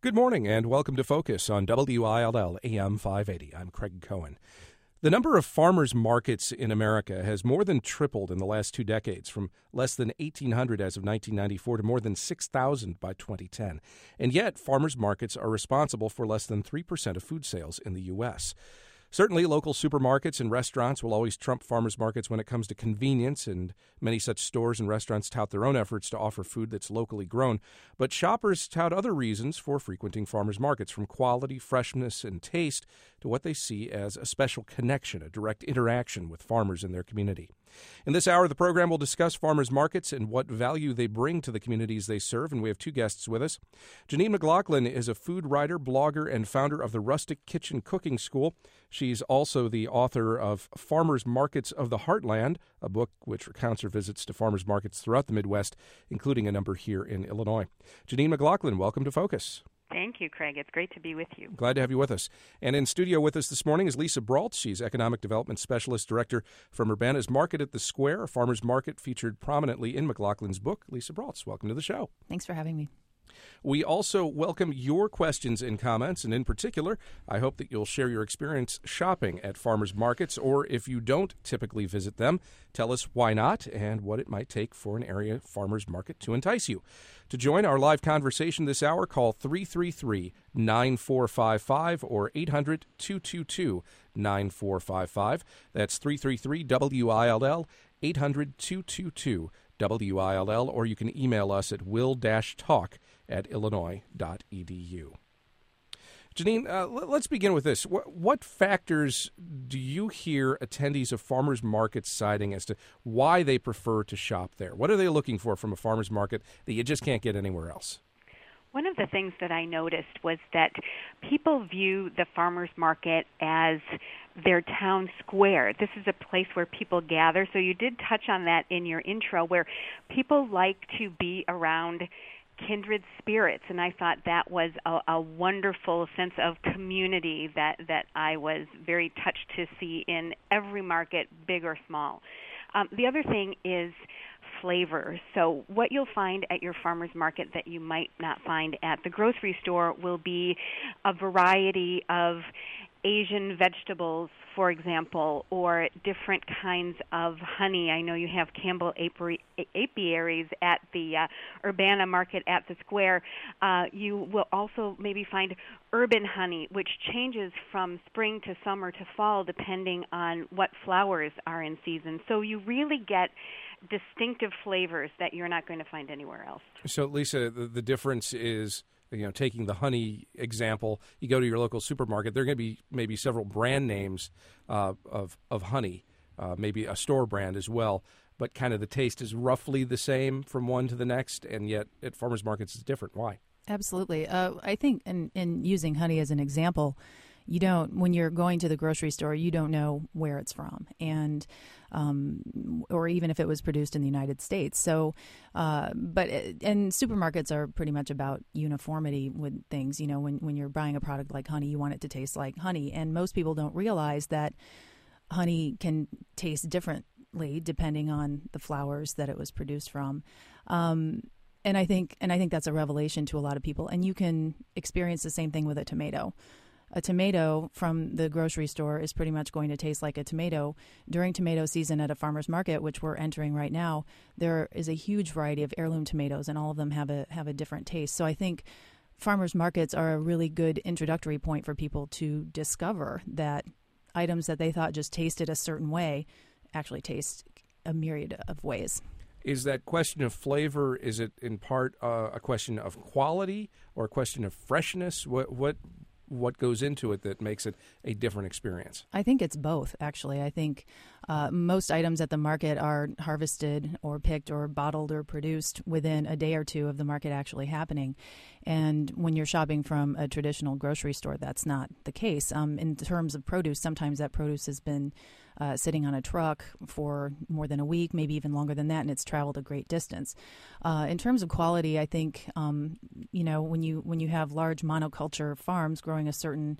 Good morning and welcome to Focus on WILL AM 580. I'm Craig Cohen. The number of farmers markets in America has more than tripled in the last 2 decades, from less than 1,800 as of 1994 to more than 6,000 by 2010. And yet, farmers markets are responsible for less than 3% of food sales in the U.S. Certainly, local supermarkets and restaurants will always trump farmers markets when it comes to convenience, and many such stores and restaurants tout their own efforts to offer food that's locally grown. But shoppers tout other reasons for frequenting farmers markets, from quality, freshness, and taste to what they see as a special connection, a direct interaction with farmers in their community. In this hour of the program, we'll discuss farmers markets and what value they bring to the communities they serve, and we have 2 guests with us. Janine McLaughlin is a food writer, blogger, and founder of the Rustic Kitchen Cooking School. She's also the author of Farmers Markets of the Heartland, a book which recounts her visits to farmers markets throughout the Midwest, including a number here in Illinois. Janine McLaughlin, welcome to Focus. Thank you, Craig. It's great to be with you. Glad to have you with us. And in studio with us this morning is Lisa Brault. She's Economic Development Specialist Director from Urbana's Market at the Square, a farmers market featured prominently in McLaughlin's book. Lisa Brault, welcome to the show. Thanks for having me. We also welcome your questions and comments, and in particular, I hope that you'll share your experience shopping at farmers markets, or if you don't typically visit them, tell us why not and what it might take for an area farmers market to entice you. To join our live conversation this hour, call 333-9455 or 800-222-9455. That's 333-WILL, 800-222-WILL, or you can email us at will-talk@illinois.edu. Janine, let's begin with this. What factors do you hear attendees of farmers markets citing as to why they prefer to shop there? What are they looking for from a farmers market that you just can't get anywhere else? One of the things that I noticed was that people view the farmers market as their town square. This is a place where people gather. So you did touch on that in your intro, where people like to be around kindred spirits, and I thought that was a wonderful sense of community that I was very touched to see in every market, big or small. The other thing is flavor. So what you'll find at your farmer's market that you might not find at the grocery store will be a variety of Asian vegetables, for example, or different kinds of honey. I know you have Campbell apiaries at the Urbana Market at the Square. You will also maybe find urban honey, which changes from spring to summer to fall depending on what flowers are in season. So you really get distinctive flavors that you're not going to find anywhere else. So, Lisa, the difference is, taking the honey example, you go to your local supermarket, there are going to be maybe several brand names of honey, maybe a store brand as well, but kind of the taste is roughly the same from one to the next, and yet at farmers markets it's different. Why? Absolutely. I think in using honey as an example, when you're going to the grocery store, you don't know where it's from, and or even if it was produced in the United States. So, and supermarkets are pretty much about uniformity with things. When you're buying a product like honey, you want it to taste like honey, and most people don't realize that honey can taste differently depending on the flowers that it was produced from. And I think that's a revelation to a lot of people. And you can experience the same thing with a tomato. A tomato from the grocery store is pretty much going to taste like a tomato. During tomato season at a farmer's market, which we're entering right now, there is a huge variety of heirloom tomatoes, and all of them have a different taste. So I think farmers markets are a really good introductory point for people to discover that items that they thought just tasted a certain way actually taste a myriad of ways. Is that question of flavor, is it in part a question of quality or a question of freshness? What goes into it that makes it a different experience? I think it's both, actually. I think most items at the market are harvested or picked or bottled or produced within a day or two of the market actually happening. And when you're shopping from a traditional grocery store, that's not the case. In terms of produce, sometimes that produce has been sitting on a truck for more than a week, maybe even longer than that, and it's traveled a great distance. In terms of quality, I think when you have large monoculture farms growing a certain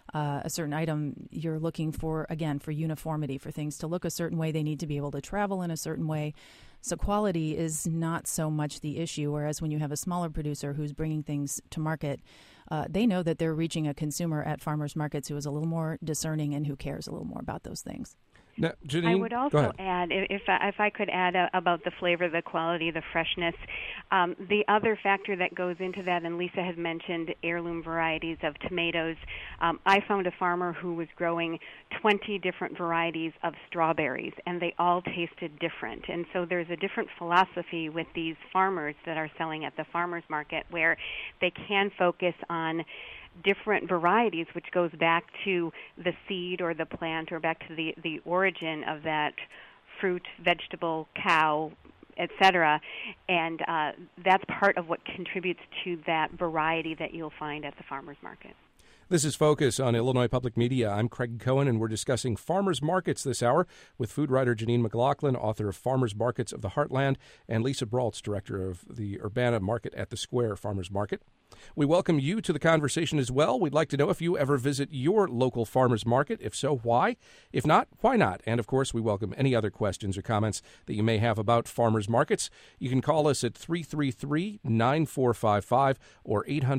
a certain item, you're looking for, again, for uniformity, for things to look a certain way. They need to be able to travel in a certain way. So quality is not so much the issue, whereas when you have a smaller producer who's bringing things to market, they know that they're reaching a consumer at farmers markets who is a little more discerning and who cares a little more about those things. Now, Janine, I would also add, if I could add about the flavor, the quality, the freshness, the other factor that goes into that, and Lisa had mentioned heirloom varieties of tomatoes. I found a farmer who was growing 20 different varieties of strawberries, and they all tasted different. And so there's a different philosophy with these farmers that are selling at the farmers market where they can focus on different varieties, which goes back to the seed or the plant or back to the origin of that fruit, vegetable, cow, etc. And that's part of what contributes to that variety that you'll find at the farmers market. This is Focus on Illinois Public Media. I'm Craig Cohen, and we're discussing farmers markets this hour with food writer Janine McLaughlin, author of Farmers Markets of the Heartland, and Lisa Braultz, director of the Urbana Market at the Square Farmers Market. We welcome you to the conversation as well. We'd like to know if you ever visit your local farmers market. If so, why? If not, why not? And, of course, we welcome any other questions or comments that you may have about farmers markets. You can call us at 333-9455 or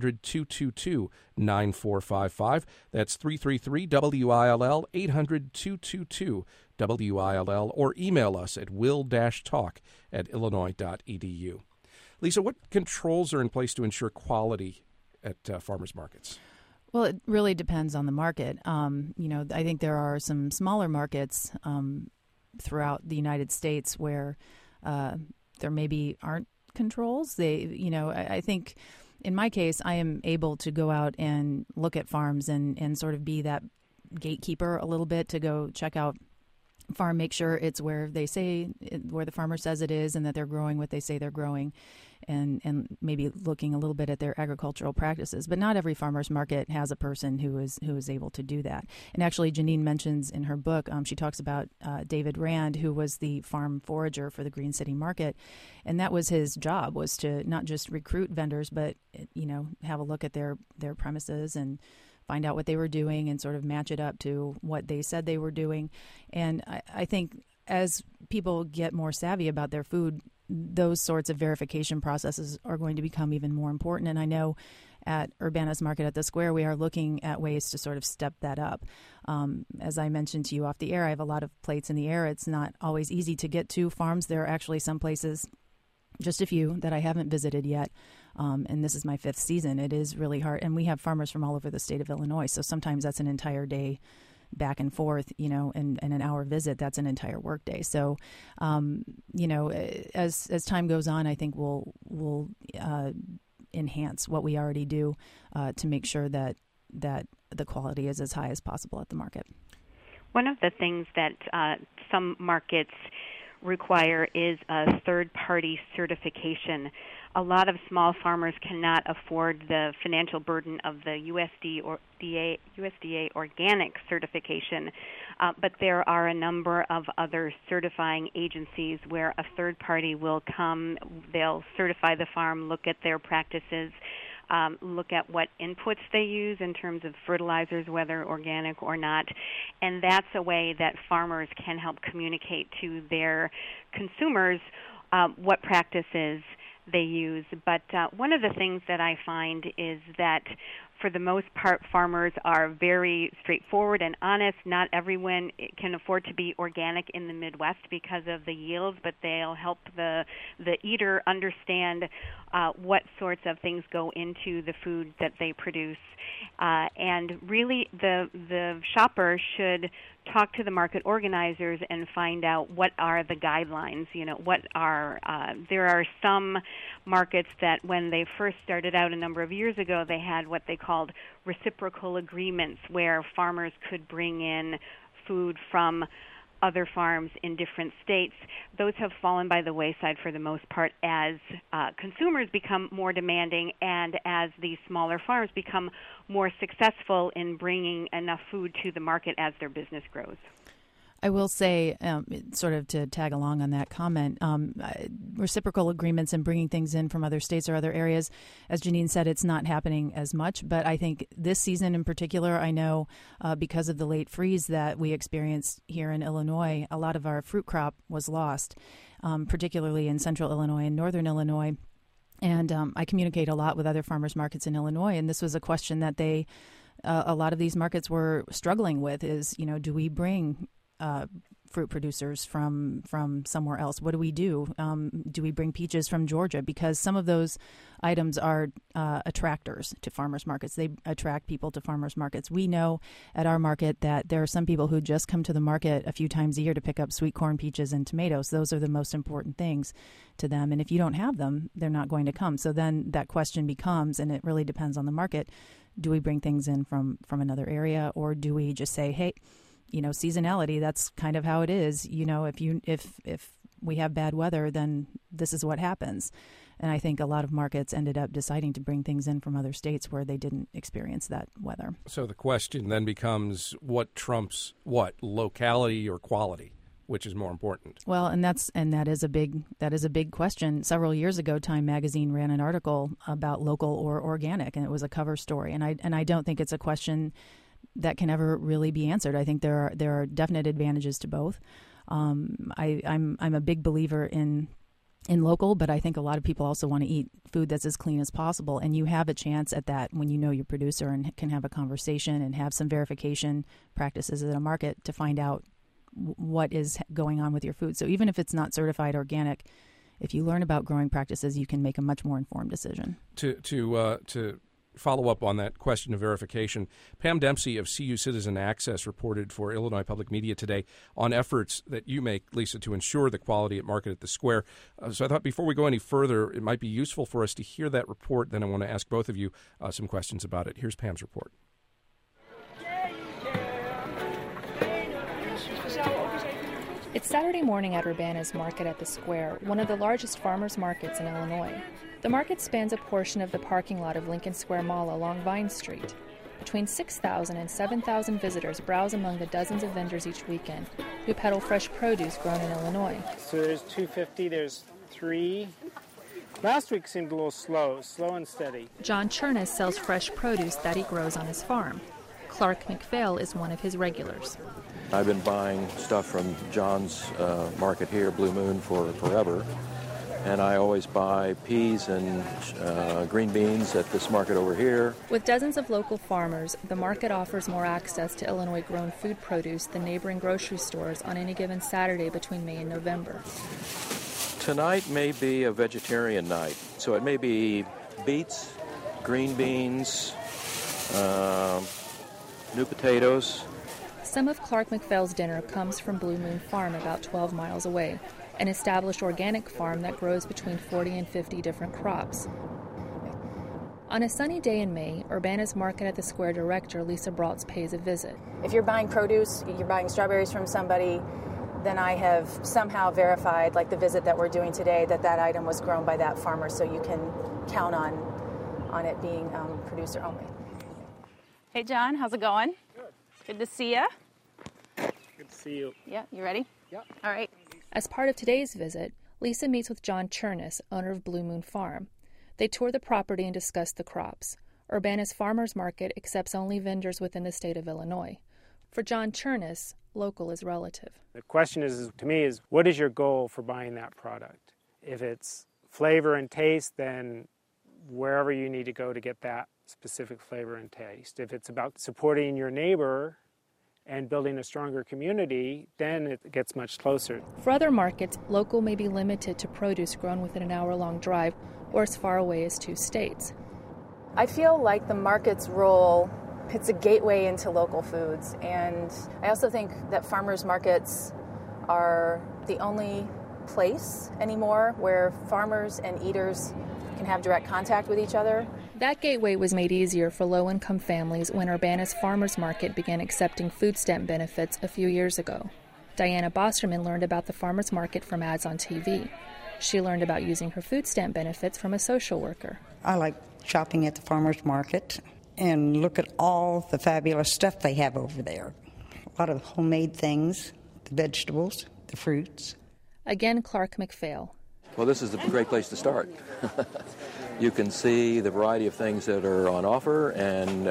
800-222-9455. That's 333-WILL, 800-222-WILL, or email us at will-talk@illinois.edu. Lisa, what controls are in place to ensure quality at farmers markets? Well, it really depends on the market. I think there are some smaller markets throughout the United States where there maybe aren't controls. I think in my case, I am able to go out and look at farms and sort of be that gatekeeper a little bit to go check out farm, make sure it's where they say, where the farmer says it is, and that they're growing what they say they're growing, and maybe looking a little bit at their agricultural practices. But not every farmer's market has a person who is able to do that. And actually, Janine mentions in her book, she talks about David Rand, who was the farm forager for the Green City Market, and that was his job, was to not just recruit vendors, but have a look at their premises and find out what they were doing and sort of match it up to what they said they were doing. And I think as people get more savvy about their food, those sorts of verification processes are going to become even more important. And I know at Urbana's Market at the Square, we are looking at ways to sort of step that up. As I mentioned to you off the air, I have a lot of plates in the air. It's not always easy to get to farms. There are actually some places, just a few, that I haven't visited yet. And this is my 5th season. It is really hard. And we have farmers from all over the state of Illinois. So sometimes that's an entire day back and forth, and an hour visit. That's an entire work day. So, as time goes on, I think we'll enhance what we already do to make sure that the quality is as high as possible at the market. One of the things that some markets require is a third-party certification. A lot of small farmers cannot afford the financial burden of the USDA organic certification, but there are a number of other certifying agencies where a third party will come, they'll certify the farm, look at their practices, look at what inputs they use in terms of fertilizers, whether organic or not, and that's a way that farmers can help communicate to their consumers what practices they use. But one of the things that I find is that for the most part, farmers are very straightforward and honest. Not everyone can afford to be organic in the Midwest because of the yields, but they'll help the eater understand what sorts of things go into the food that they produce. And really, the shopper should talk to the market organizers and find out what are the guidelines. There are some markets that when they first started out a number of years ago, they had what they called reciprocal agreements where farmers could bring in food from other farms in different states. Those have fallen by the wayside for the most part as consumers become more demanding and as the smaller farms become more successful in bringing enough food to the market as their business grows. I will say, sort of to tag along on that comment, reciprocal agreements and bringing things in from other states or other areas, as Janine said, it's not happening as much. But I think this season in particular, I know because of the late freeze that we experienced here in Illinois, a lot of our fruit crop was lost, particularly in central Illinois and northern Illinois. And I communicate a lot with other farmers markets in Illinois, and this was a question that a lot of these markets were struggling with is, do we bring fruit producers from somewhere else? What do we do? Do we bring peaches from Georgia? Because some of those items are attractors to farmers markets. They attract people to farmers markets. We know at our market that there are some people who just come to the market a few times a year to pick up sweet corn, peaches, and tomatoes. Those are the most important things to them. And if you don't have them, they're not going to come. So then that question becomes, and it really depends on the market, do we bring things in from another area, or do we just say, hey, seasonality, that's kind of how it is. If we have bad weather, then this is what happens. And I think a lot of markets ended up deciding to bring things in from other states where they didn't experience that weather. So the question then becomes, what trumps what, locality or quality? Which is more important? Well, and that is a big question. Several years ago, Time Magazine ran an article about local or organic, and it was a cover story. And I don't think it's a question that can ever really be answered. I think there are definite advantages to both. I'm a big believer in local, but I think a lot of people also want to eat food that's as clean as possible. And you have a chance at that when you know your producer and can have a conversation and have some verification practices at a market to find out what is going on with your food. So even if it's not certified organic, if you learn about growing practices, you can make a much more informed decision. To follow up on that question of verification, Pam Dempsey of CU Citizen Access reported for Illinois Public Media today on efforts that you make, Lisa, to ensure the quality at Market at the Square. So I thought before we go any further, it might be useful for us to hear that report. Then I want to ask both of you some questions about it. Here's Pam's report. It's Saturday morning at Urbana's Market at the Square, one of the largest farmers markets in Illinois. The market spans a portion of the parking lot of Lincoln Square Mall along Vine Street. Between 6,000 and 7,000 visitors browse among the dozens of vendors each weekend who peddle fresh produce grown in Illinois. So there's 250, there's 3. Last week seemed a little slow and steady. John Chernus sells fresh produce that he grows on his farm. Clark McPhail is one of his regulars. I've been buying stuff from John's market here, Blue Moon, for forever. And I always buy peas and green beans at this market over here. With dozens of local farmers, the market offers more access to Illinois-grown food produce than neighboring grocery stores on any given Saturday between May and November. Tonight may be a vegetarian night, so it may be beets, green beans, new potatoes. Some of Clark McPhail's dinner comes from Blue Moon Farm about 12 miles away, an established organic farm that grows between 40 and 50 different crops. On a sunny day in May, Urbana's Market at the Square director Lisa Brautz pays a visit. If you're buying produce, you're buying strawberries from somebody, then I have somehow verified, like the visit that we're doing today, that item was grown by that farmer, so you can count on it being producer only. Hey, John, how's it going? Good to see you. Good to see you. Yeah, you ready? Yeah. All right. As part of today's visit, Lisa meets with John Chernus, owner of Blue Moon Farm. They tour the property and discuss the crops. Urbana's Farmers Market accepts only vendors within the state of Illinois. For John Chernus, local is relative. The question is, to me, is what is your goal for buying that product? If it's flavor and taste, then wherever you need to go to get that specific flavor and taste. If it's about supporting your neighbor and building a stronger community, then it gets much closer. For other markets, local may be limited to produce grown within an hour-long drive or as far away as 2 states. I feel like the market's role, it's a gateway into local foods. And I also think that farmers markets are the only place anymore where farmers and eaters can have direct contact with each other. That gateway was made easier for low-income families when Urbana's Farmers Market began accepting food stamp benefits a few years ago. Diana Bosterman learned about the farmers market from ads on TV. She learned about using her food stamp benefits from a social worker. I like shopping at the farmers market and look at all the fabulous stuff they have over there. A lot of homemade things, the vegetables, the fruits. Again, Clark McPhail. Well, this is a great place to start. You can see the variety of things that are on offer, and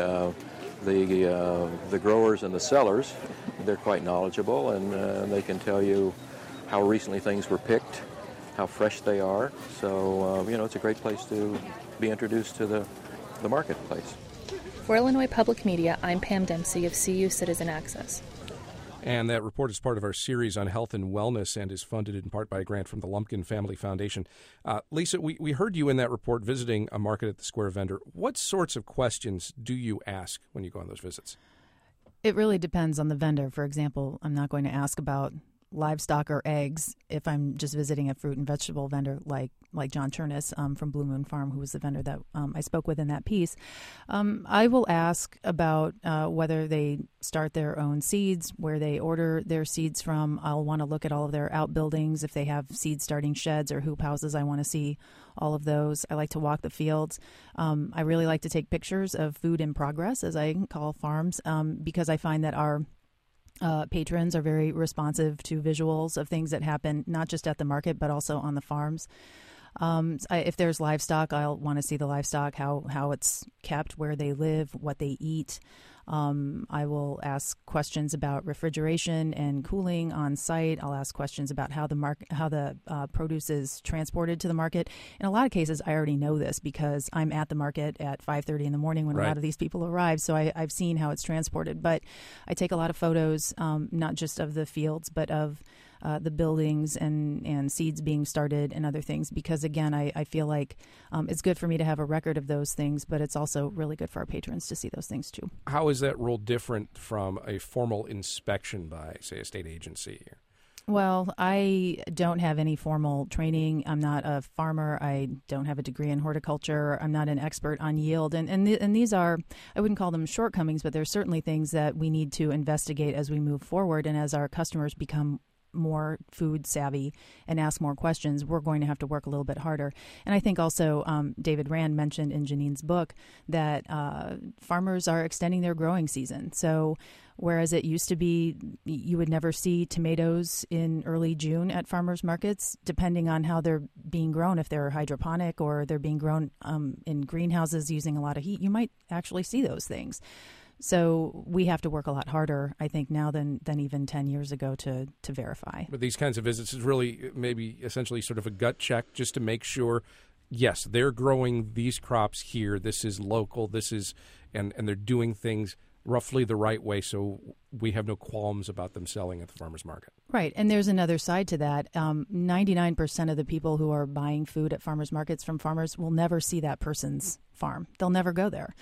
the growers and the sellers, they're quite knowledgeable, and they can tell you how recently things were picked, how fresh they are. So, it's a great place to be introduced to the marketplace. For Illinois Public Media, I'm Pam Dempsey of CU Citizen Access. And that report is part of our series on health and wellness and is funded in part by a grant from the Lumpkin Family Foundation. Lisa, we heard you in that report visiting a Market at the Square vendor. What sorts of questions do you ask when you go on those visits? It really depends on the vendor. For example, I'm not going to ask about livestock or eggs if I'm just visiting a fruit and vegetable vendor like John Chernus from Blue Moon Farm, who was the vendor that I spoke with in that piece. I will ask about whether they start their own seeds, where they order their seeds from. I'll want to look at all of their outbuildings, if they have seed starting sheds or hoop houses. I want to see all of those. I like to walk the fields. I really like to take pictures of food in progress, as I call farms, because I find that our patrons are very responsive to visuals of things that happen not just at the market but also on the farms. If there's livestock, I'll want to see the livestock, how it's kept, where they live, what they eat. I will ask questions about refrigeration and cooling on site. I'll ask questions about how the produce is transported to the market. In a lot of cases, I already know this because I'm at the market at 5:30 in the morning when a lot of these people arrive. So I've seen how it's transported. But I take a lot of photos, not just of the fields, but of the buildings and seeds being started and other things, because, again, I feel like it's good for me to have a record of those things, but it's also really good for our patrons to see those things, too. How is that role different from a formal inspection by, say, a state agency? Well, I don't have any formal training. I'm not a farmer. I don't have a degree in horticulture. I'm not an expert on yield. And these are, I wouldn't call them shortcomings, but there's certainly things that we need to investigate as we move forward and as our customers become more food savvy and ask more questions. We're going to have to work a little bit harder. And I think also David Rand mentioned in Janine's book that farmers are extending their growing season. So whereas it used to be you would never see tomatoes in early June at farmers markets, depending on how they're being grown, if they're hydroponic or they're being grown in greenhouses using a lot of heat, you might actually see those things. So we have to work a lot harder, I think, now than even 10 years ago to verify. But these kinds of visits is really maybe essentially sort of a gut check just to make sure, yes, they're growing these crops here. This is local. This is, and they're doing things roughly the right way, so we have no qualms about them selling at the farmer's market. Right, and there's another side to that. 99% of the people who are buying food at farmers markets from farmers will never see that person's farm. They'll never go there.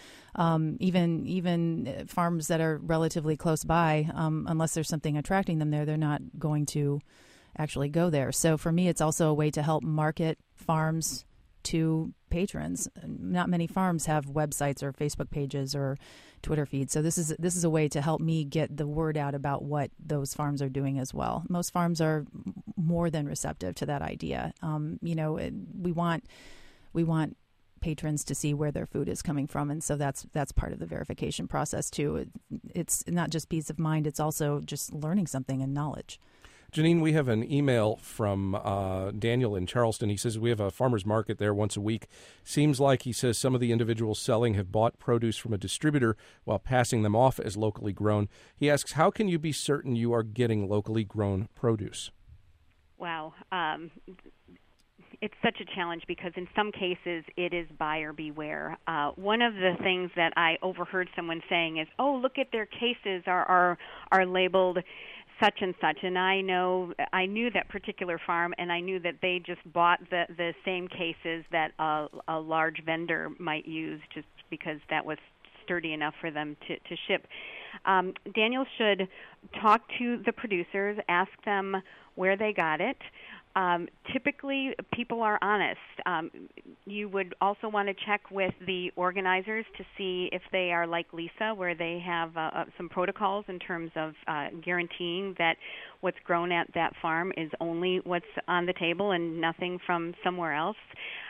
Even farms that are relatively close by, unless there's something attracting them there, they're not going to actually go there. So for me, it's also a way to help market farms to patrons. Not many farms have websites or Facebook pages or Twitter feeds. So this is a way to help me get the word out about what those farms are doing as well. Most farms are more than receptive to that idea. We want patrons to see where their food is coming from, and so that's part of the verification process too. It's not just peace of mind; it's also just learning something and knowledge. Janine, we have an email from Daniel in Charleston. He says we have a farmer's market there once a week. Seems like, he says, some of the individuals selling have bought produce from a distributor while passing them off as locally grown. He asks, how can you be certain you are getting locally grown produce? Wow. It's such a challenge because in some cases it is buyer beware. One of the things that I overheard someone saying is, oh, look at their cases are labeled such and such, and I knew that particular farm, and I knew that they just bought the same cases that a large vendor might use just because that was sturdy enough for them to ship. Daniel should talk to the producers, ask them where they got it. Typically, people are honest. You would also want to check with the organizers to see if they are like Lisa, where they have some protocols in terms of guaranteeing that what's grown at that farm is only what's on the table and nothing from somewhere else.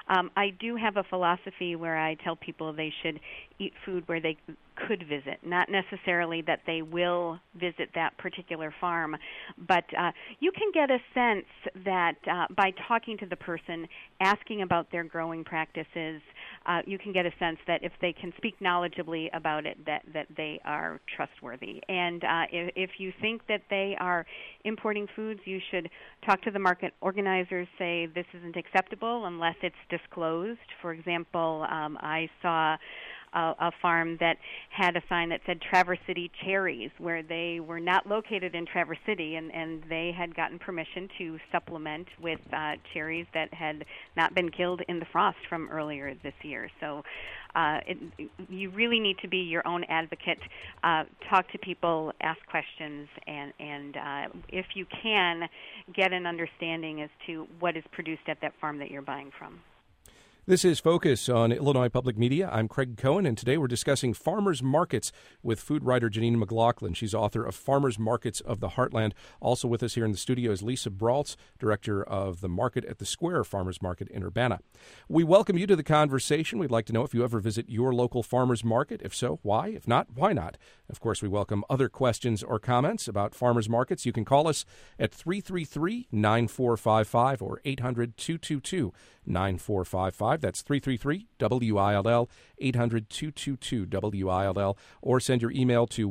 I do have a philosophy where I tell people they should eat food where they could visit, not necessarily that they will visit that particular farm, but you can get a sense that by talking to the person, asking about their growing practices, you can get a sense that if they can speak knowledgeably about it, that they are trustworthy. And if you think that they are importing foods, you should talk to the market organizers, say this isn't acceptable unless it's disclosed. For example, I saw a farm that had a sign that said Traverse City Cherries, where they were not located in Traverse City, and they had gotten permission to supplement with cherries that had not been killed in the frost from earlier this year. So you really need to be your own advocate. Talk to people, ask questions, and if you can, get an understanding as to what is produced at that farm that you're buying from. This is Focus on Illinois Public Media. I'm Craig Cohen, and today we're discussing farmers markets with food writer Janine McLaughlin. She's author of Farmers Markets of the Heartland. Also with us here in the studio is Lisa Braultz, director of the Market at the Square Farmers Market in Urbana. We welcome you to the conversation. We'd like to know if you ever visit your local farmers market. If so, why? If not, why not? Of course, we welcome other questions or comments about farmers markets. You can call us at 333-9455 or 800-222-9455. That's 333-WILL, 800-222-WILL, or send your email to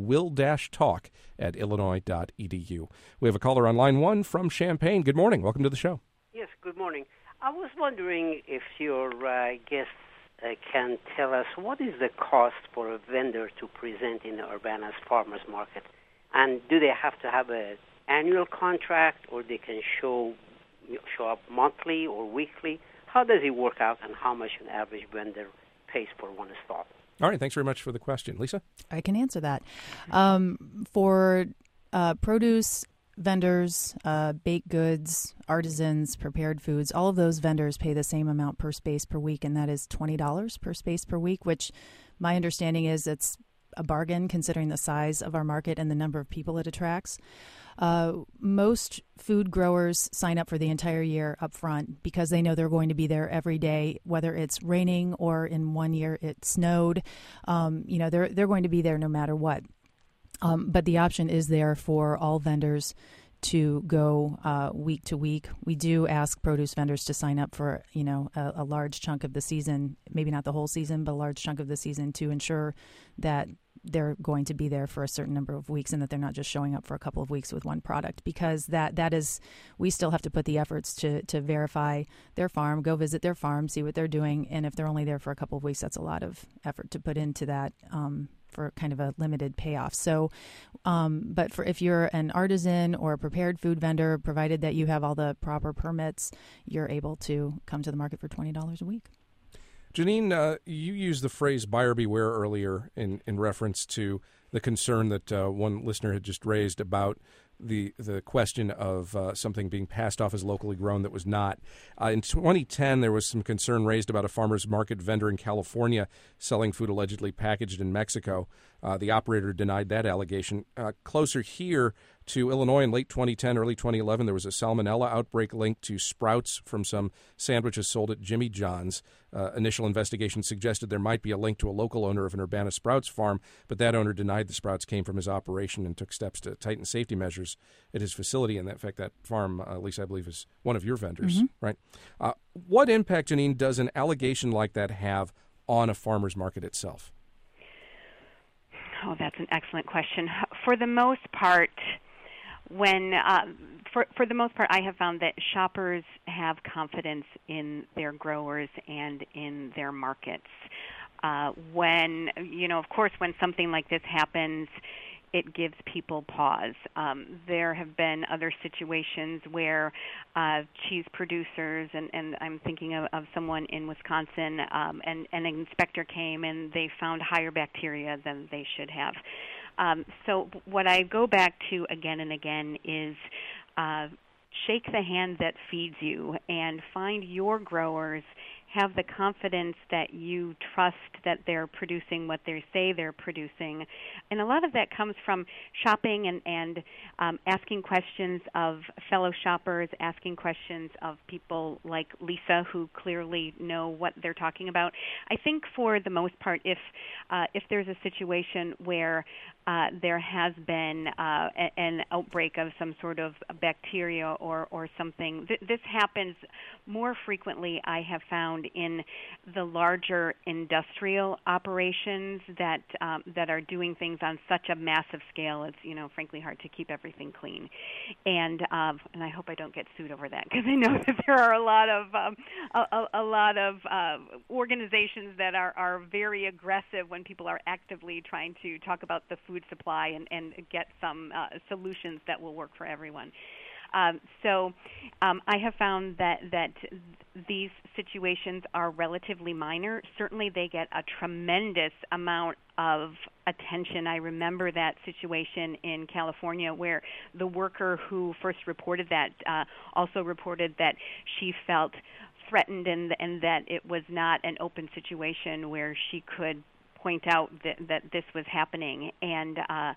will-talk@illinois.edu. We have a caller on line 1 from Champaign. Good morning. Welcome to the show. Yes, good morning. I was wondering if your guests can tell us what is the cost for a vendor to present in the Urbana's farmers market, and do they have to have an annual contract, or they can show up monthly or weekly? How does it work out, and how much an average vendor pays for one stall? All right, thanks very much for the question. Lisa? I can answer that. For produce vendors, baked goods, artisans, prepared foods, all of those vendors pay the same amount per space per week, and that is $20 per space per week, which my understanding is it's a bargain considering the size of our market and the number of people it attracts. Most food growers sign up for the entire year up front because they know they're going to be there every day, whether it's raining or in one year it snowed. They're going to be there no matter what. But the option is there for all vendors to go week to week. We do ask produce vendors to sign up for, a large chunk of the season, maybe not the whole season, but a large chunk of the season to ensure that they're going to be there for a certain number of weeks and that they're not just showing up for a couple of weeks with one product, because that is, we still have to put the efforts to verify their farm, go visit their farm, see what they're doing. And if they're only there for a couple of weeks, that's a lot of effort to put into that for kind of a limited payoff. So, but if you're an artisan or a prepared food vendor, provided that you have all the proper permits, you're able to come to the market for $20 a week. Janine, you used the phrase buyer beware earlier in reference to the concern that one listener had just raised about the question of something being passed off as locally grown that was not. In 2010, there was some concern raised about a farmer's market vendor in California selling food allegedly packaged in Mexico. The operator denied that allegation. Closer here to Illinois in late 2010, early 2011, there was a salmonella outbreak linked to sprouts from some sandwiches sold at Jimmy John's. Initial investigation suggested there might be a link to a local owner of an Urbana Sprouts farm, but that owner denied the sprouts came from his operation and took steps to tighten safety measures at his facility. And in fact, that farm, at least I believe, is one of your vendors, right? What impact, Janine, does an allegation like that have on a farmer's market itself? Oh, that's an excellent question. For the most part, for the most part, I have found that shoppers have confidence in their growers and in their markets. Of course, when something like this happens, it gives people pause. There have been other situations where cheese producers, and I'm thinking of someone in Wisconsin, and an inspector came and they found higher bacteria than they should have. So what I go back to again and again is shake the hand that feeds you and find your growers have the confidence that you trust that they're producing what they say they're producing. And a lot of that comes from shopping and asking questions of fellow shoppers, asking questions of people like Lisa who clearly know what they're talking about. I think for the most part, if there's a situation where there has been an outbreak of some sort of bacteria or something, this happens more frequently, I have found, in the larger industrial operations that are doing things on such a massive scale. It's frankly hard to keep everything clean, and I hope I don't get sued over that, because I know that there are a lot of organizations that are very aggressive when people are actively trying to talk about the food supply and get some solutions that will work for everyone. So I have found that these situations are relatively minor. Certainly they get a tremendous amount of attention. I remember that situation in California where the worker who first reported that also reported that she felt threatened and that it was not an open situation where she could point out that this was happening, and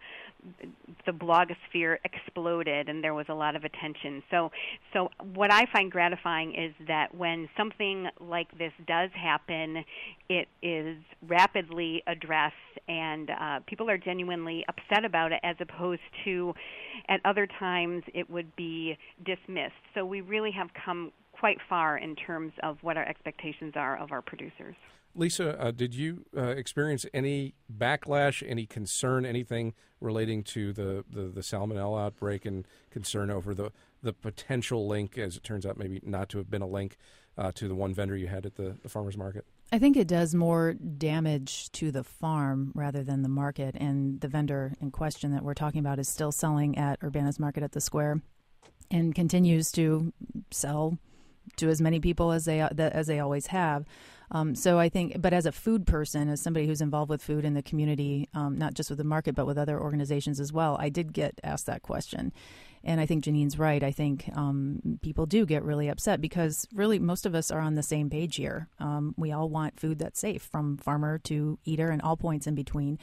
the blogosphere exploded, and there was a lot of attention. So what I find gratifying is that when something like this does happen, it is rapidly addressed, and people are genuinely upset about it, as opposed to at other times it would be dismissed. So we really have come quite far in terms of what our expectations are of our producers. Lisa, did you experience any backlash, any concern, anything relating to the salmonella outbreak and concern over the potential link, as it turns out maybe not to have been a link, to the one vendor you had at the farmer's market? I think it does more damage to the farm rather than the market, and the vendor in question that we're talking about is still selling at Urbana's Market at the Square and continues to sell to as many people as they always have. So I think, but as a food person, as somebody who's involved with food in the community, not just with the market, but with other organizations as well, I did get asked that question. And I think Janine's right. I think people do get really upset because really most of us are on the same page here. We all want food that's safe, from farmer to eater and all points in between.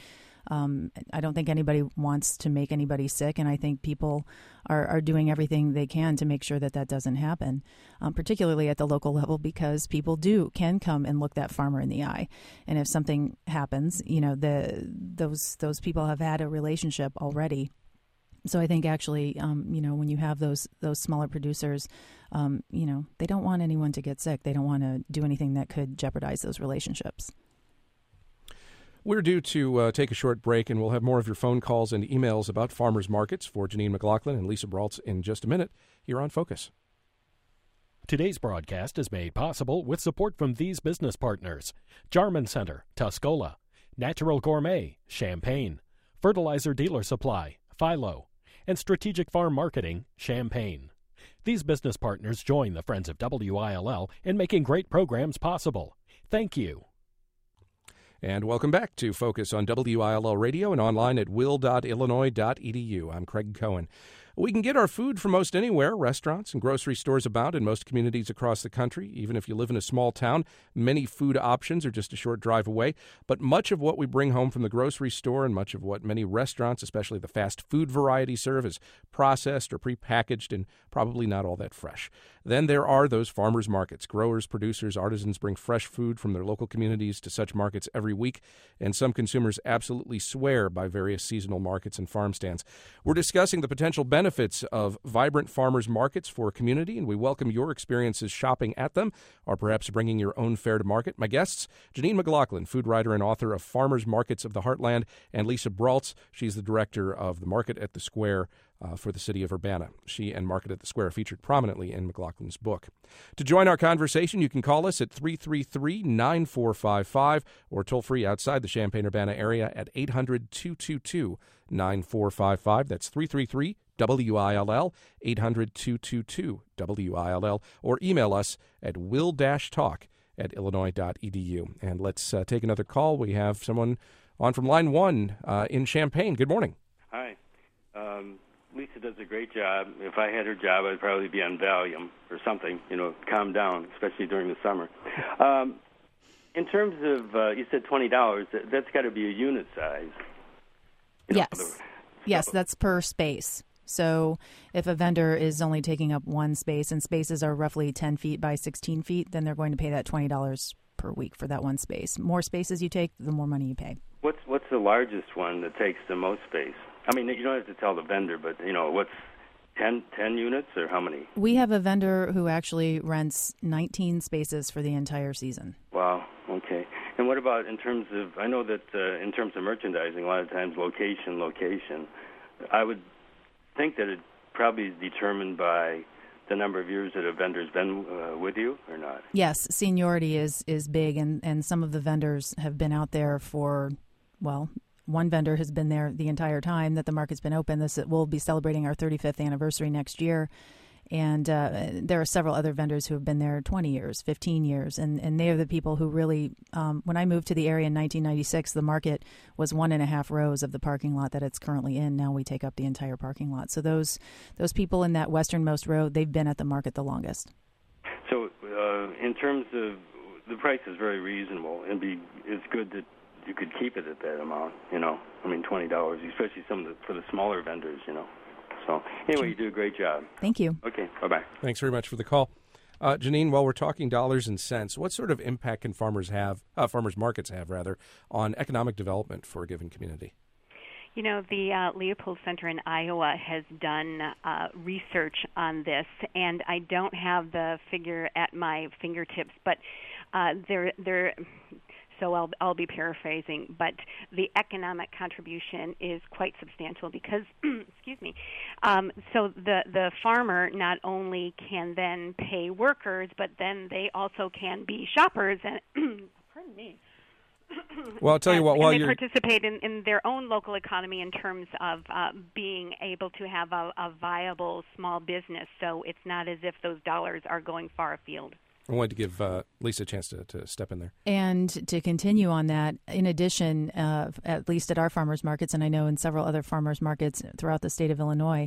I don't think anybody wants to make anybody sick, and I think people are doing everything they can to make sure that doesn't happen, particularly at the local level, because people can come and look that farmer in the eye. And if something happens, those people have had a relationship already. So I think actually, when you have those smaller producers, they don't want anyone to get sick. They don't want to do anything that could jeopardize those relationships. We're due to take a short break, and we'll have more of your phone calls and emails about farmers markets for Janine McLaughlin and Lisa Braultz in just a minute here on Focus. Today's broadcast is made possible with support from these business partners: Jarman Center, Tuscola; Natural Gourmet, Champaign; Fertilizer Dealer Supply, Philo; and Strategic Farm Marketing, Champaign. These business partners join the Friends of WILL in making great programs possible. Thank you. And welcome back to Focus on WILL Radio and online at will.illinois.edu. I'm Craig Cohen. We can get our food from most anywhere. Restaurants and grocery stores abound in most communities across the country. Even if you live in a small town, many food options are just a short drive away. But much of what we bring home from the grocery store and much of what many restaurants, especially the fast food variety, serve is processed or prepackaged and probably not all that fresh. Then there are those farmers markets. Growers, producers, artisans bring fresh food from their local communities to such markets every week, and some consumers absolutely swear by various seasonal markets and farm stands. We're discussing the potential benefits of vibrant farmers markets for a community, and we welcome your experiences shopping at them or perhaps bringing your own fare to market. My guests, Janine McLaughlin, food writer and author of Farmers Markets of the Heartland, and Lisa Braultz. She's the director of the Market at the Square for the city of Urbana. She and Market at the Square are featured prominently in McLaughlin's book. To join our conversation, you can call us at 333-9455 or toll free outside the Champaign-Urbana area at 800-222-9455. That's 333-WILL, 800-222-WILL, or email us at will-talk@illinois.edu. And let's take another call. We have someone on from line one in Champaign. Good morning. Hi. Lisa, does a great job. If I had her job, I'd probably be on Valium or something, calm down, especially during the summer. In terms of, you said $20, that's got to be a unit size. Yes. Yes, that's per space. So if a vendor is only taking up one space, and spaces are roughly 10 feet by 16 feet, then they're going to pay that $20 per week for that one space. More spaces you take, the more money you pay. What's the largest one that takes the most space? I mean, you don't have to tell the vendor, but, what's 10 units or how many? We have a vendor who actually rents 19 spaces for the entire season. Wow, okay. And what about in terms of, I know that in terms of merchandising, a lot of times location. I would think that it probably is determined by the number of years that a vendor's been with you or not? Yes, seniority is big, and some of the vendors have been out there for, one vendor has been there the entire time that the market's been open. We'll be celebrating our 35th anniversary next year. And there are several other vendors who have been there 20 years, 15 years. And they are the people who really, when I moved to the area in 1996, the market was 1.5 rows of the parking lot that it's currently in. Now we take up the entire parking lot. So those people in that westernmost row, they've been at the market the longest. So in terms of the price is very reasonable. It's good that you could keep it at that amount, $20, especially for the smaller vendors, So anyway, you do a great job. Thank you. Okay, bye-bye. Thanks very much for the call. Janine, while we're talking dollars and cents, what sort of impact can farmers markets have, on economic development for a given community? The Leopold Center in Iowa has done research on this, and I don't have the figure at my fingertips, but so I'll be paraphrasing, but the economic contribution is quite substantial because, excuse me, so the farmer not only can then pay workers, but then they also can be shoppers and, pardon me. Well, I'll tell you what, while they you're participate in their own local economy in terms of being able to have a viable small business, so it's not as if those dollars are going far afield. I wanted to give Lisa a chance to step in there. And to continue on that, in addition, at least at our farmers markets, and I know in several other farmers markets throughout the state of Illinois,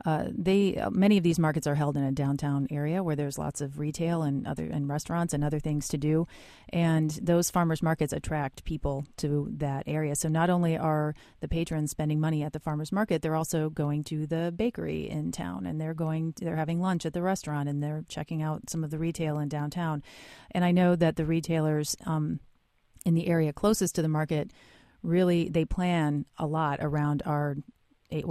many of these markets are held in a downtown area where there's lots of retail and restaurants and other things to do. And those farmers markets attract people to that area. So not only are the patrons spending money at the farmers market, they're also going to the bakery in town, and they're having lunch at the restaurant, and they're checking out some of the retail in downtown. And I know that the retailers in the area closest to the market really, they plan a lot around our it's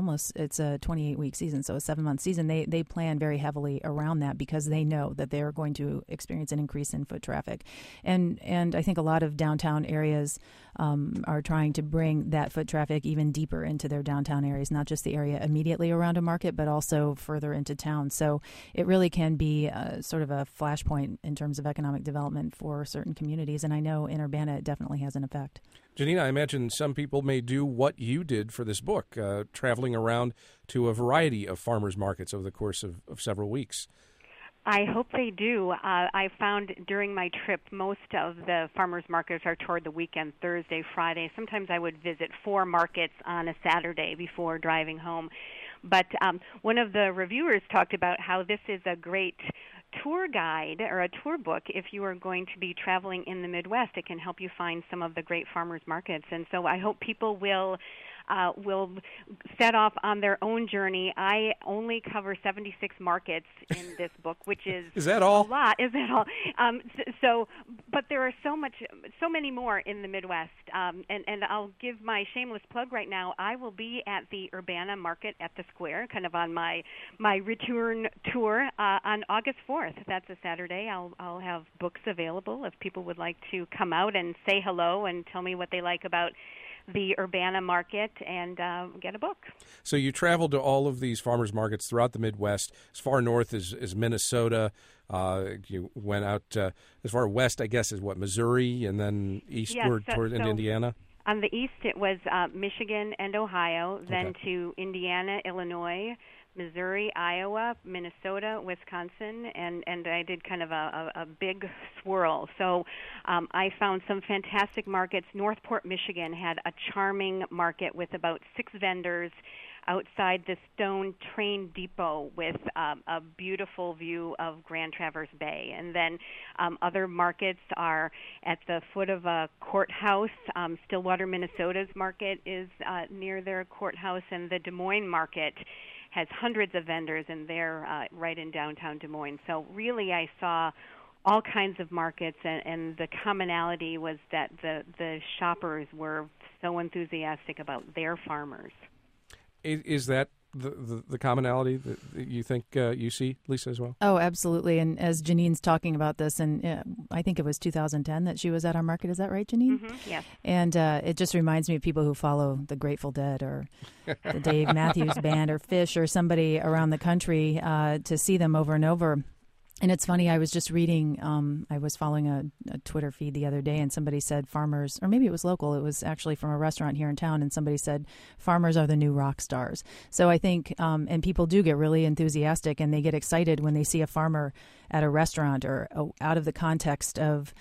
a 28-week season, so a 7-month season. They plan very heavily around that because they know that they're going to experience an increase in foot traffic. And I think a lot of downtown areas are trying to bring that foot traffic even deeper into their downtown areas, not just the area immediately around a market, but also further into town. So it really can be sort of a flashpoint in terms of economic development for certain communities. And I know in Urbana it definitely has an effect. Janine, I imagine some people may do what you did for this book, traveling around to a variety of farmers markets over the course of several weeks. I hope they do. I found during my trip most of the farmers markets are toward the weekend, Thursday, Friday. Sometimes I would visit 4 markets on a Saturday before driving home. But one of the reviewers talked about how this is a great tour guide or a tour book. If you are going to be traveling in the Midwest, it can help you find some of the great farmers markets. And so I hope people will set off on their own journey. I only cover 76 markets in this book, which is that all? A lot. Is that all? But there are so many more in the Midwest. And I'll give my shameless plug right now. I will be at the Urbana Market at the Square, kind of on my return tour on August 4th. That's a Saturday. I'll have books available if people would like to come out and say hello and tell me what they like about the Urbana Market and get a book. So you traveled to all of these farmers markets throughout the Midwest, as far north as Minnesota. You went out as far west, I guess, as Missouri, and then eastward toward Indiana? On the east, it was Michigan and Ohio, then to Indiana, Illinois, Missouri, Iowa, Minnesota, Wisconsin, and I did kind of a big swirl. So I found some fantastic markets. Northport, Michigan had a charming market with about 6 vendors. outside the stone train depot with a beautiful view of Grand Traverse Bay. And then other markets are at the foot of a courthouse. Stillwater, Minnesota's market is near their courthouse, and the Des Moines market has hundreds of vendors, and they're right in downtown Des Moines. So really I saw all kinds of markets, and the commonality was that the shoppers were so enthusiastic about their farmers. Is that the commonality that you think you see, Lisa, as well? Oh, absolutely. And as Janine's talking about this, and I think it was 2010 that she was at our market. Is that right, Janine? Mm-hmm, yes. And it just reminds me of people who follow the Grateful Dead or the Dave Matthews Band or Fish or somebody around the country to see them over and over. And it's funny, I was just reading, I was following a Twitter feed the other day, and somebody said farmers, or maybe it was local, it was actually from a restaurant here in town, and somebody said farmers are the new rock stars. So I think, and people do get really enthusiastic, and they get excited when they see a farmer at a restaurant or out of the context of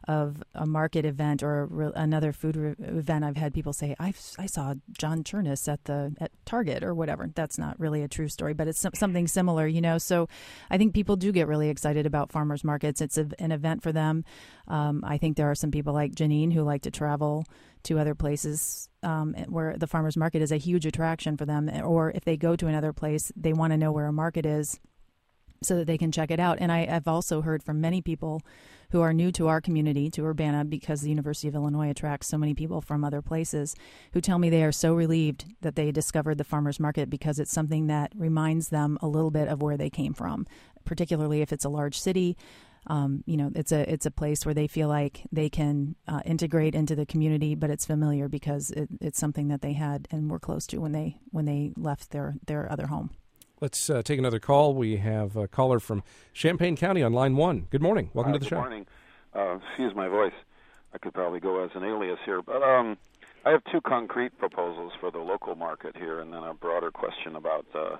a market event or another food event. I've had people say, I saw John Chernus at Target or whatever. That's not really a true story, but it's something similar, you know. So I think people do get really excited about farmers markets. It's an event for them. I think there are some people like Janine who like to travel to other places where the farmers market is a huge attraction for them. Or if they go to another place, they want to know where a market is so that they can check it out. And I've also heard from many people who are new to our community, to Urbana, because the University of Illinois attracts so many people from other places, who tell me they are so relieved that they discovered the farmers market because it's something that reminds them a little bit of where they came from, particularly if it's a large city. It's a place where they feel like they can integrate into the community, but it's familiar because it's something that they had and were close to when they left their other home. Let's take another call. We have a caller from Champaign County on line 1. Good morning. Welcome to the show. Good morning. Excuse my voice. I could probably go as an alias here. But I have two concrete proposals for the local market here, and then a broader question about the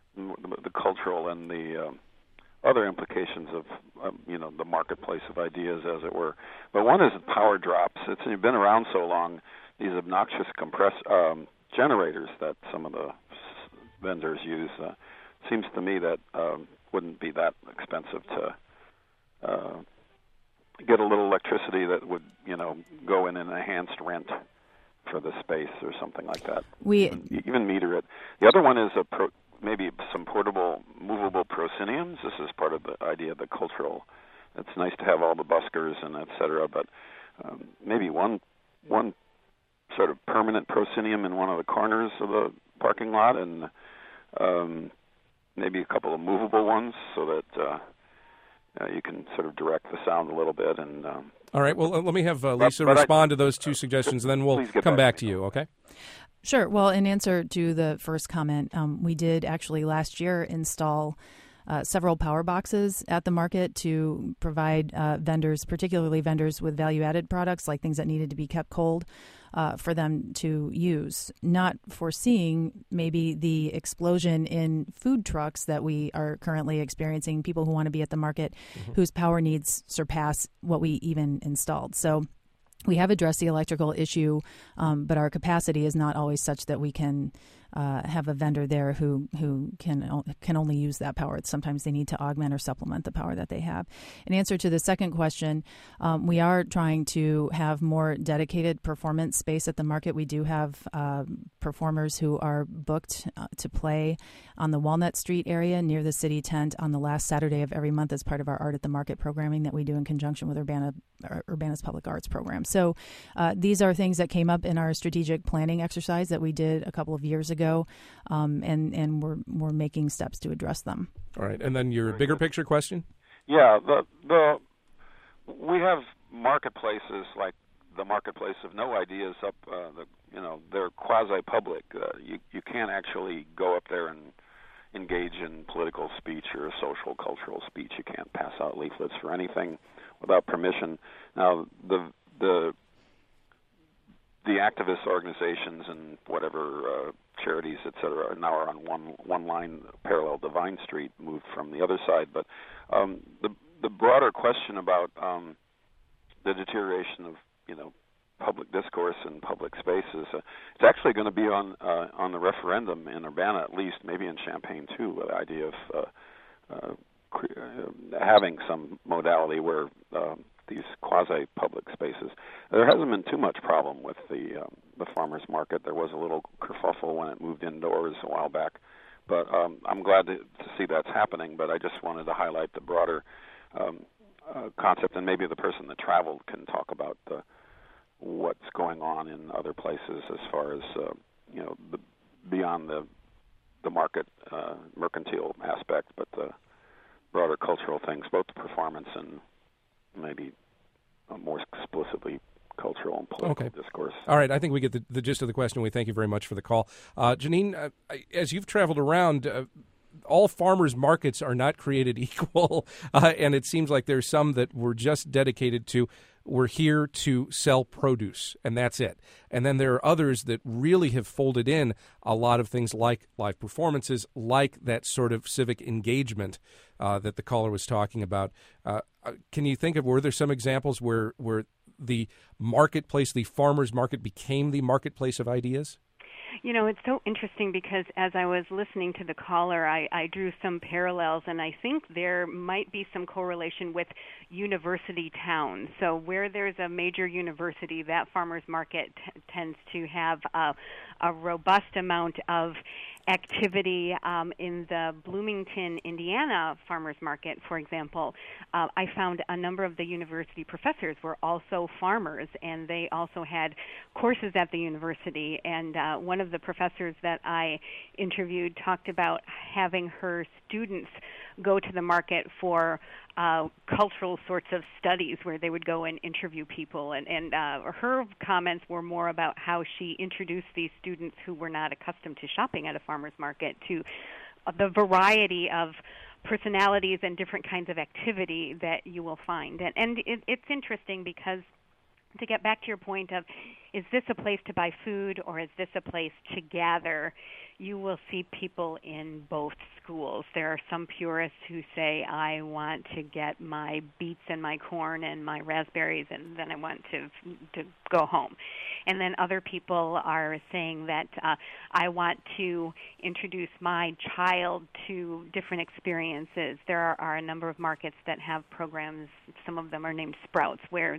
cultural and the other implications of the marketplace of ideas, as it were. But one is power drops. It's been around so long, these obnoxious generators that some of the vendors use. Seems to me that wouldn't be that expensive to get a little electricity that would, go in an enhanced rent for the space or something like that. Even meter it. The other one is maybe some portable, movable prosceniums. This is part of the idea of the cultural. It's nice to have all the buskers and et cetera, but maybe one sort of permanent proscenium in one of the corners of the parking lot, and maybe a couple of movable ones so that you can sort of direct the sound a little bit. And all right. Well, let me have Lisa respond to those two suggestions, and then we'll come back to you. Okay. Sure. Well, in answer to the first comment, we did actually last year install several power boxes at the market to provide vendors, particularly vendors with value-added products, like things that needed to be kept cold, for them to use, not foreseeing maybe the explosion in food trucks that we are currently experiencing, people who want to be at the market whose power needs surpass what we even installed. So we have addressed the electrical issue, but our capacity is not always such that we can have a vendor there who can only use that power. Sometimes they need to augment or supplement the power that they have. In answer to the second question, we are trying to have more dedicated performance space at the market. We do have performers who are booked to play on the Walnut Street area near the city tent on the last Saturday of every month as part of our Art at the Market programming that we do in conjunction with Urbana's Public Arts program. So these are things that came up in our strategic planning exercise that we did a couple of years ago. And we're making steps to address them. All right, and then your bigger picture question? Yeah, we have marketplaces like the marketplace of No Ideas up. They're quasi-public. You can't actually go up there and engage in political speech or a social cultural speech. You can't pass out leaflets for anything without permission. Now the activist organizations and whatever charities, et cetera, now are on one line parallel to Vine Street, moved from the other side. But the broader question about the deterioration of public discourse and public spaces. It's actually going to be on the referendum in Urbana, at least, maybe in Champaign too. The idea of having some modality where these quasi-public spaces. There hasn't been too much problem with the farmers market. There was a little kerfuffle when it moved indoors a while back, but I'm glad to see that's happening. But I just wanted to highlight the broader concept, and maybe the person that traveled can talk about what's going on in other places as far as beyond the market mercantile aspect, but the broader cultural things, both the performance and maybe more explicitly cultural and political discourse. All right, I think we get the gist of the question. We thank you very much for the call. Janine, as you've traveled around, all farmers markets are not created equal, and it seems like there's some that were just dedicated to, we're here to sell produce, and that's it. And then there are others that really have folded in a lot of things like live performances, like that sort of civic engagement that the caller was talking about. Can you think of, were there some examples where the marketplace, the farmers market, became the marketplace of ideas? You know, it's so interesting because as I was listening to the caller, I drew some parallels, and I think there might be some correlation with university towns. So where there's a major university, that farmers market tends to have a robust amount of activity. In the Bloomington, Indiana farmers market, for example, I found a number of the university professors were also farmers, and they also had courses at the university. And one of the professors that I interviewed talked about having her students go to the market for cultural sorts of studies where they would go and interview people. And her comments were more about how she introduced these students who were not accustomed to shopping at a farmer's market to the variety of personalities and different kinds of activity that you will find. And it's interesting because, to get back to your point of, is this a place to buy food or is this a place to gather, you will see people in both schools. There are some purists who say, I want to get my beets and my corn and my raspberries, and then I want to go home. And then other people are saying that I want to introduce my child to different experiences. There are a number of markets that have programs. Some of them are named Sprouts, where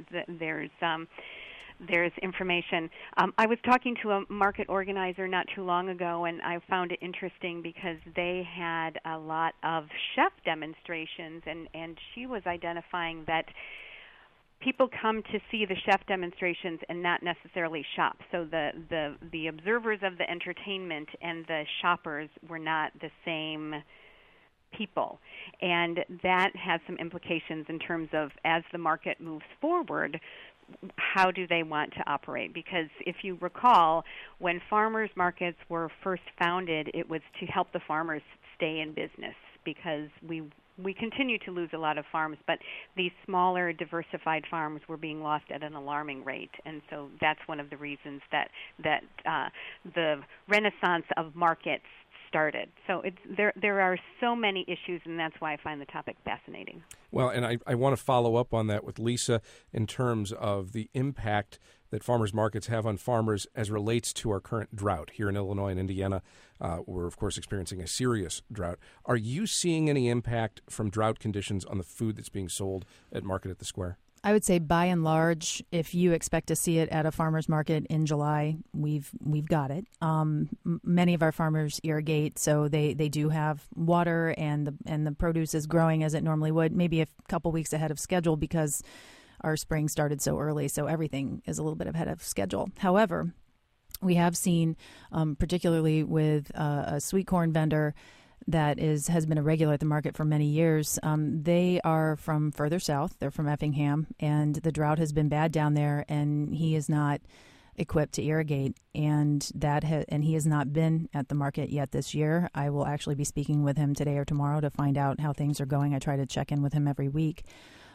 there's information. I was talking to a market organizer not too long ago, and I found it interesting because they had a lot of chef demonstrations, and she was identifying that people come to see the chef demonstrations and not necessarily shop. So the observers of the entertainment and the shoppers were not the same people. And that has some implications in terms of, as the market moves forward, how do they want to operate? Because if you recall, when farmers markets were first founded, it was to help the farmers stay in business, because we continue to lose a lot of farms, but these smaller, diversified farms were being lost at an alarming rate. And so that's one of the reasons that the renaissance of markets started. So there are so many issues, and that's why I find the topic fascinating. Well, and I want to follow up on that with Lisa in terms of the impact that farmers markets have on farmers as relates to our current drought here in Illinois and Indiana. We're, of course, experiencing a serious drought. Are you seeing any impact from drought conditions on the food that's being sold at Market at the Square? I would say, by and large, if you expect to see it at a farmer's market in July, we've got it. Many of our farmers irrigate, so they do have water, and the produce is growing as it normally would, maybe a couple weeks ahead of schedule because our spring started so early, so everything is a little bit ahead of schedule. However, we have seen, particularly with a sweet corn vendor that has been a regular at the market for many years. They are from further south. They're from Effingham, and the drought has been bad down there, and he is not equipped to irrigate, and he has not been at the market yet this year. I will actually be speaking with him today or tomorrow to find out how things are going. I try to check in with him every week.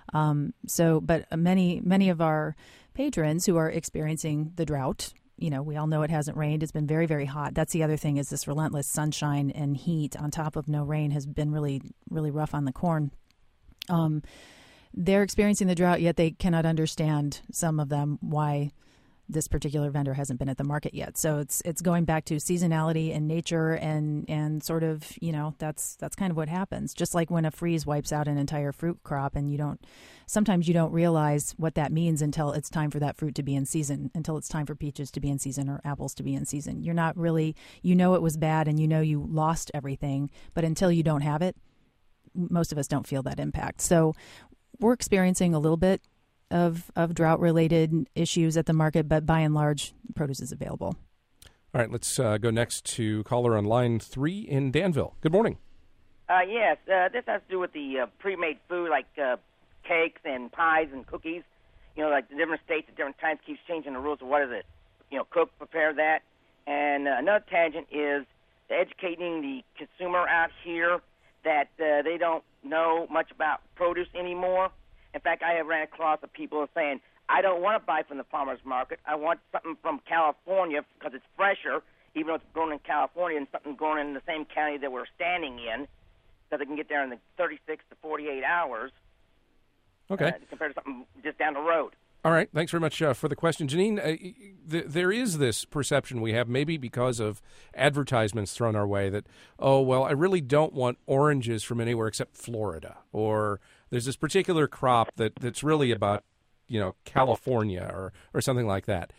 But many of our patrons who are experiencing the drought, we all know it hasn't rained. It's been very, very hot. That's the other thing, is this relentless sunshine and heat on top of no rain has been really, really rough on the corn. They're experiencing the drought, yet they cannot understand, some of them, why this particular vendor hasn't been at the market yet. So it's going back to seasonality and nature and sort of, that's kind of what happens. Just like when a freeze wipes out an entire fruit crop, and sometimes you don't realize what that means until it's time for that fruit to be in season, until it's time for peaches to be in season or apples to be in season. You're not really, it was bad and you lost everything, but until you don't have it, most of us don't feel that impact. So we're experiencing a little bit of drought-related issues at the market, but by and large, produce is available. All right, let's go next to caller on line 3 in Danville. Good morning. Yes, this has to do with the pre-made food, like cakes and pies and cookies. Like the different states at different times keeps changing the rules of what is it, cook, prepare that. And another tangent is educating the consumer out here that they don't know much about produce anymore. In fact, I have ran across the people saying, I don't want to buy from the farmer's market. I want something from California because it's fresher, even though it's grown in California, and something grown in the same county that we're standing in, because it can get there in the 36 to 48 hours. Okay. Compared to something just down the road. All right. Thanks very much for the question. Janine, there is this perception we have, maybe because of advertisements thrown our way, that, I really don't want oranges from anywhere except Florida, or there's this particular crop that's really about, California or something like that.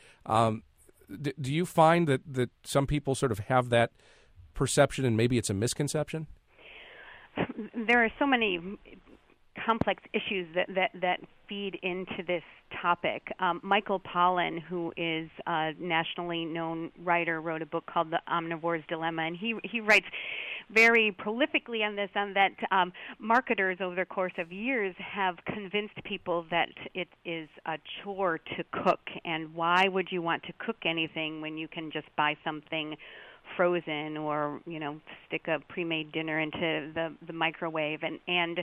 Do you find that some people sort of have that perception and maybe it's a misconception? There are so many complex issues that feed into this topic. Michael Pollan, who is a nationally known writer, wrote a book called The Omnivore's Dilemma, and he writes very prolifically on this, that marketers over the course of years have convinced people that it is a chore to cook, and why would you want to cook anything when you can just buy something frozen or stick a pre-made dinner into the microwave, and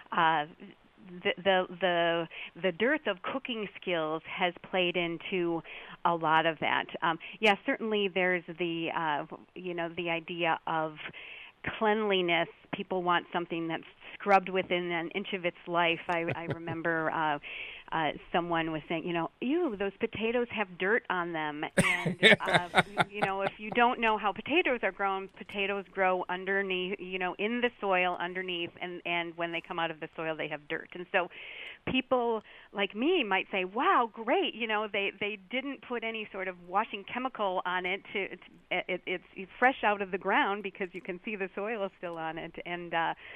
the dearth of cooking skills has played into a lot of that. Certainly there's the the idea of cleanliness. People want something that's scrubbed within an inch of its life. I remember someone was saying, ew, those potatoes have dirt on them. And, if you don't know how potatoes are grown, potatoes grow underneath, in the soil underneath, and when they come out of the soil, they have dirt. And so people like me might say, wow, great, they didn't put any sort of washing chemical on it. It's fresh out of the ground because you can see the soil is still on it. And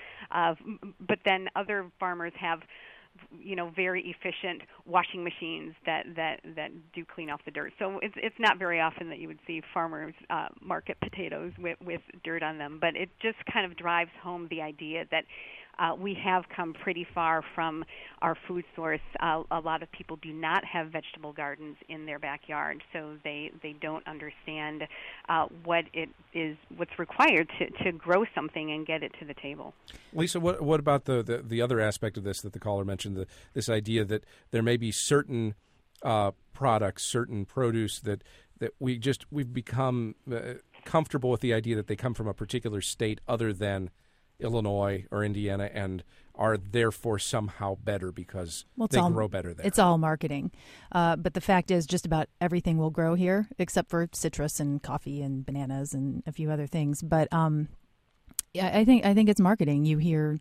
but then other farmers have very efficient washing machines that do clean off the dirt. So it's not very often that you would see farmers market potatoes with dirt on them, but it just kind of drives home the idea that we have come pretty far from our food source. A lot of people do not have vegetable gardens in their backyard, so they don't understand what's required to grow something and get it to the table. Lisa, what about the other aspect of this that the caller mentioned, this idea that there may be certain products, certain produce that we've become comfortable with the idea that they come from a particular state other than Illinois or Indiana and are therefore somehow better because they grow better there. It's all marketing. But the fact is just about everything will grow here except for citrus and coffee and bananas and a few other things. But I think it's marketing. You hear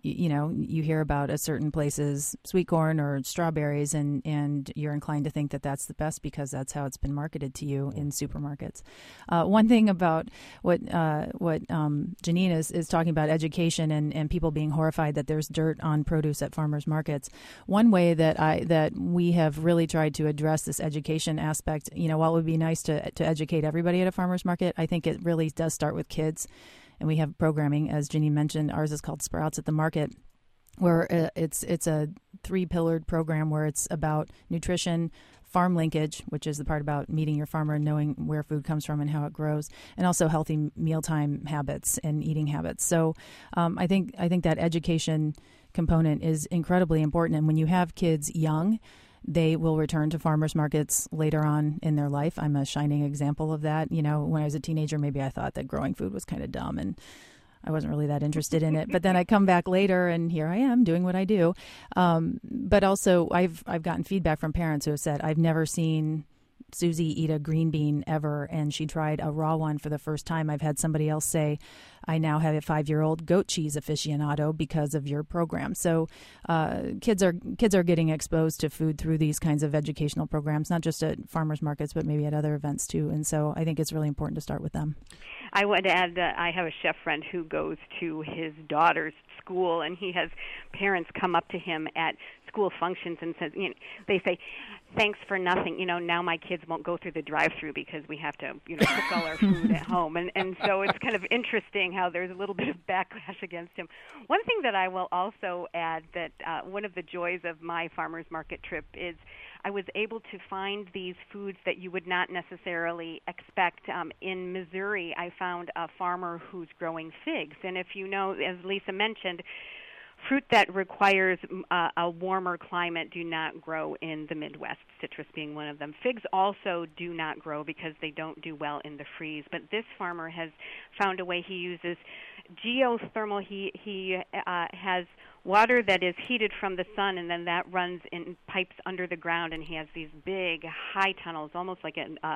about a certain place's sweet corn or strawberries, and you're inclined to think that that's the best because that's how it's been marketed to you in supermarkets. One thing about what Janine is talking about, education and people being horrified that there's dirt on produce at farmers markets. One way that we have really tried to address this education aspect, while it would be nice to educate everybody at a farmers market, I think it really does start with kids. And we have programming, as Janine mentioned. Ours is called Sprouts at the Market, where it's a 3-pillared program where it's about nutrition, farm linkage, which is the part about meeting your farmer and knowing where food comes from and how it grows, and also healthy mealtime habits and eating habits. So I think that education component is incredibly important. And when you have kids young, they will return to farmers markets later on in their life. I'm a shining example of that. When I was a teenager, maybe I thought that growing food was kind of dumb and I wasn't really that interested in it. But then I come back later and here I am doing what I do. But also I've gotten feedback from parents who have said, I've never seen Susie eat a green bean ever, and she tried a raw one for the first time. I've had somebody else say, I now have a 5-year-old goat cheese aficionado because of your program. So kids are getting exposed to food through these kinds of educational programs, not just at farmers markets, but maybe at other events too. And so I think it's really important to start with them. I would add that I have a chef friend who goes to his daughter's school, and he has parents come up to him at school functions and says, they say, thanks for nothing. Now my kids won't go through the drive-through because we have to, cook all our food at home. And so it's kind of interesting how there's a little bit of backlash against him. One thing that I will also add that one of the joys of my farmers market trip is I was able to find these foods that you would not necessarily expect. In Missouri, I found a farmer who's growing figs. And if you know, as Lisa mentioned, fruit that requires a warmer climate do not grow in the Midwest, citrus being one of them. Figs also do not grow because they don't do well in the freeze. But this farmer has found a way. He uses geothermal. He has water that is heated from the sun, and then that runs in pipes under the ground, and he has these big high tunnels, almost like a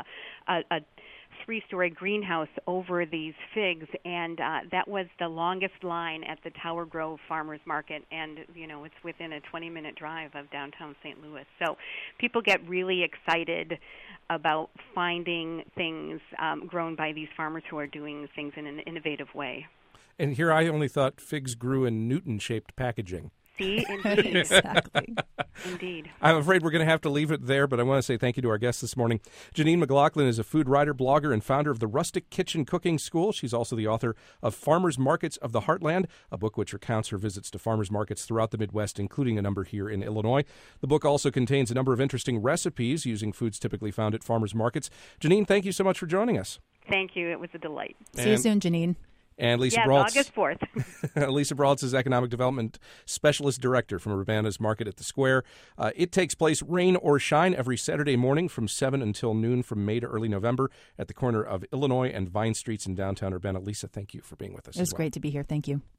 3-story greenhouse over these figs, and that was the longest line at the Tower Grove Farmers Market, and it's within a 20-minute drive of downtown St. Louis. So people get really excited about finding things grown by these farmers who are doing things in an innovative way. And here I only thought figs grew in Newton-shaped packaging. See, indeed. Exactly. Indeed. I'm afraid we're going to have to leave it there, but I want to say thank you to our guest this morning. Janine McLaughlin is a food writer, blogger, and founder of the Rustic Kitchen Cooking School. She's also the author of Farmers Markets of the Heartland, a book which recounts her visits to farmers markets throughout the Midwest, including a number here in Illinois. The book also contains a number of interesting recipes using foods typically found at farmers markets. Janine, thank you so much for joining us. Thank you. It was a delight. See you soon, Janine. And Lisa yes, Braultz. August 4th. Lisa Braultz is Economic Development Specialist Director from Urbana's Market at the Square. It takes place rain or shine every Saturday morning from 7 until noon from May to early November at the corner of Illinois and Vine Streets in downtown Urbana. Lisa, thank you for being with us. It was great to be here. Thank you.